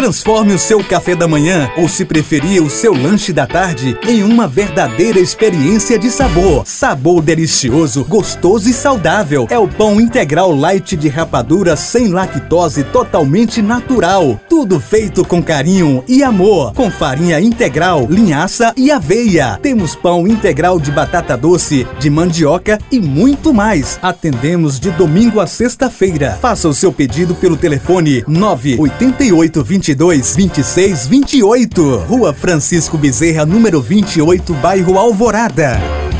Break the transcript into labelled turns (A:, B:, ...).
A: Transforme o seu café da manhã, ou se preferir o seu lanche da tarde, em uma verdadeira experiência de sabor. Sabor delicioso, gostoso e saudável. É o pão integral light de rapadura sem lactose, totalmente natural. Tudo feito com carinho e amor, com farinha integral, linhaça e aveia. Temos pão integral de batata doce, de mandioca e muito mais. Atendemos de domingo a sexta-feira. Faça o seu pedido pelo telefone 988222628. Rua Francisco Bezerra, número 28, bairro Alvorada.